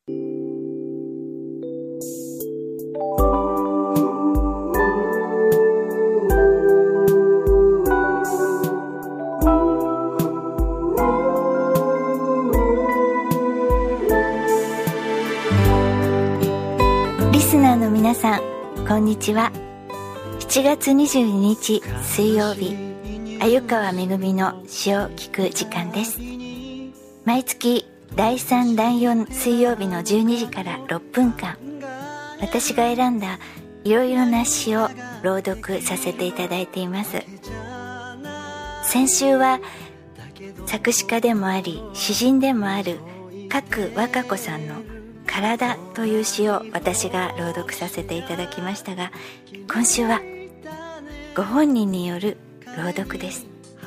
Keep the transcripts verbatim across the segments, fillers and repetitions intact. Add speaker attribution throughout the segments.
Speaker 1: リスナーの皆さん、こんにちは。しちがつにじゅうににち水曜日、鮎川めぐみの詩を聞く時間です。毎月だいさんだいよん水曜日のじゅうにじからろっぷんかん、私が選んだいろいろな詩を朗読させていただいています。先週は作詞家でもあり詩人でもある賀来和歌子さんの体という詩を私が朗読させていただきましたが、今週はご本人による朗読です。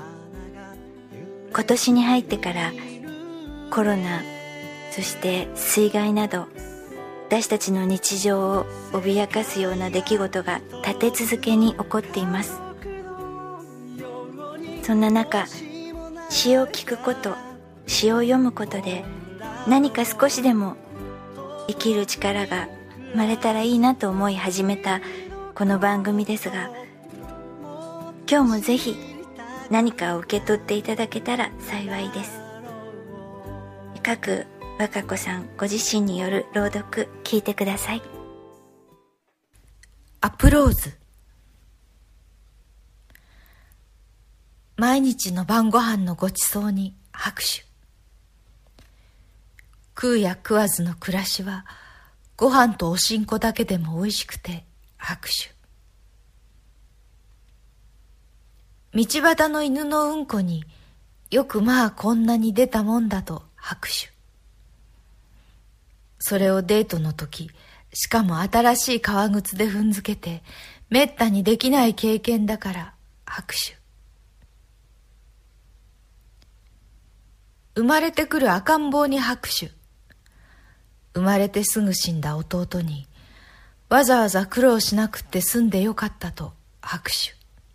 Speaker 1: 今年に入ってからコロナ、そして水害など私たちの日常を脅かすような出来事が立て続けに起こっています。そんな中、詩を聞くこと、詩を読むことで何か少しでも生きる力が生まれたらいいなと思い始めたこの番組ですが、今日もぜひ何かを受け取っていただけたら幸いです。賀来和歌子さんご自身による朗読、聞いてください。
Speaker 2: アプローズ。毎日の晩ご飯のごちそうに拍手。食うや食わずの暮らしはご飯とおしんこだけでも美味しくて拍手。道端の犬のうんこによくまあこんなに出たもんだと拍手。それをデートの時、しかも新しい革靴で踏んづけてめったにできない経験だから拍手。生まれてくる赤ん坊に拍手。生まれてすぐ死んだ弟にわざわざ苦労しなくって済んでよかったと拍手。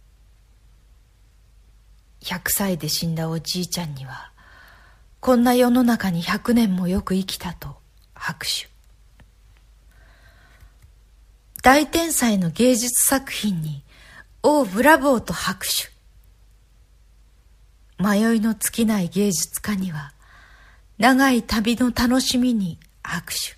Speaker 2: ひゃくさいで死んだおじいちゃんにはこんな世の中にひゃくねんもよく生きたと拍手。大天才の芸術作品におうブラボーと拍手。迷いの尽きない芸術家には長い旅の楽しみに拍手。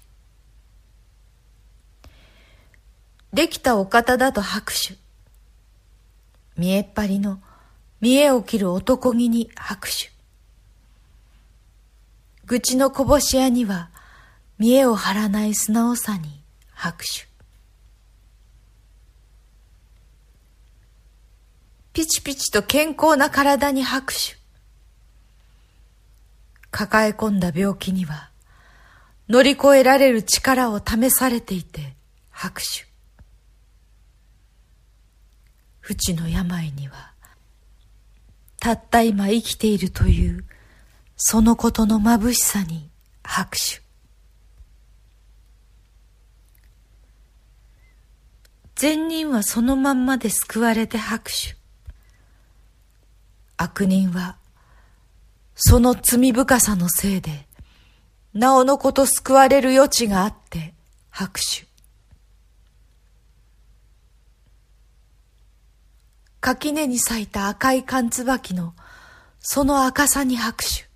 Speaker 2: できたお方だと拍手。見えっ張りの見えを切る男気に拍手。愚痴のこぼし屋には見えを張らない素直さに拍手。ピチピチと健康な体に拍手。抱え込んだ病気には乗り越えられる力を試されていて拍手。不治の病にはたった今生きているというそのことの眩しさに拍手。善人はそのまんまで救われて拍手。悪人はその罪深さのせいでなおのこと救われる余地があって拍手。垣根に咲いた赤い寒椿のその赤さに拍手。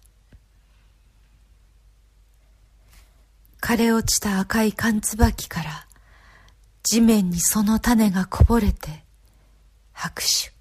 Speaker 2: 枯れ落ちた赤い寒椿から地面にその種がこぼれて拍手。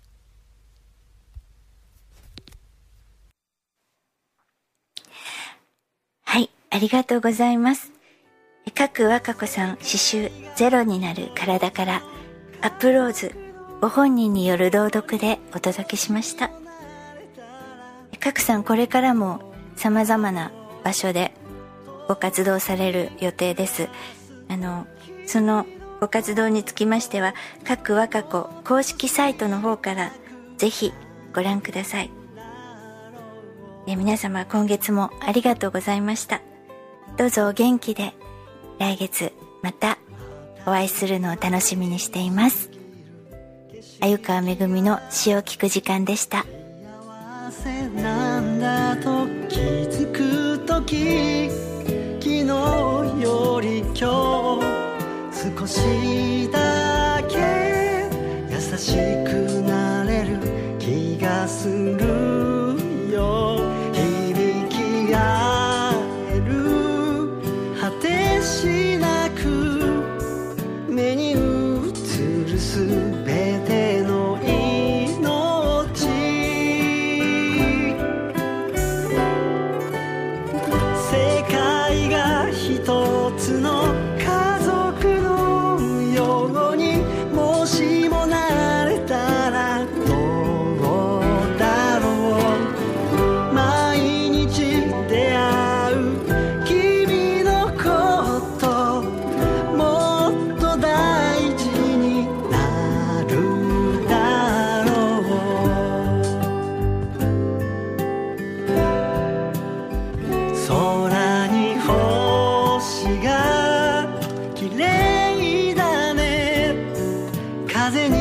Speaker 1: はい、ありがとうございます。賀来和歌子さん詩集ゼロになる体からアプローズ、ご本人による朗読でお届けしました。賀来さん、これからも様々な場所でご活動される予定です。あのそのご活動につきましては賀来和歌子公式サイトの方からぜひご覧ください。え皆様、今月もありがとうございました。どうぞお元気で来月またお会いするのを楽しみにしています。鮎川めぐみの詩を聞く時間でした。
Speaker 3: 幸せなんだと気づくとき、昨日よ今日少しだけ優しくなれる気がするよ。響き合える果てしなく目に映るすべての命、世界が一つの家族のようにもしもなれたらどうだろう。毎日出会う君のこともっと大事になるだろう。空に星が綺麗だね。風に